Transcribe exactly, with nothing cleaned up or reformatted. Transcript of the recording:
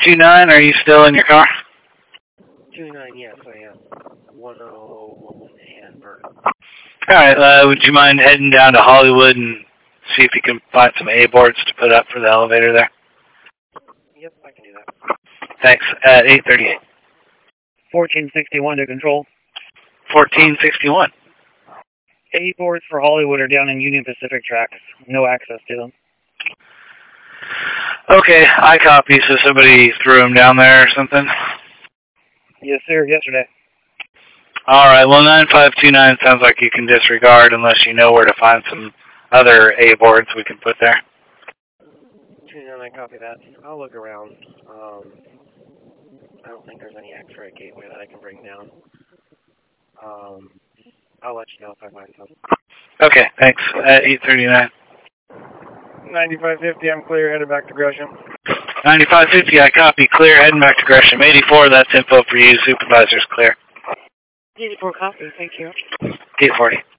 two nine, are you still in your car? two nine, yes, I am. one oh one Hamburg. Alright, uh, would you mind heading down to Hollywood and see if you can find some A-boards to put up for the elevator there? Yep, I can do that. Thanks. At eight thirty-eight. fourteen sixty-one to control. fourteen sixty-one. A-boards for Hollywood are down in Union Pacific tracks. No access to them. Okay, I copy, so somebody threw them down there or something? Yes, sir, yesterday. Alright, well, nine five two nine sounds like you can disregard unless you know where to find some other A-boards we can put there. two nine, I copy that. I'll look around. Um, I don't think there's any X-ray gateway that I can bring down. Um, I'll let you know if I find something. Okay, thanks. At eight thirty-nine. ninety-five fifty, I'm clear, headed back to Gresham. ninety-five fifty, I copy. Clear, heading back to Gresham. eighty-four, that's info for you. Supervisor's clear. eighty-four copy, thank you. eight forty.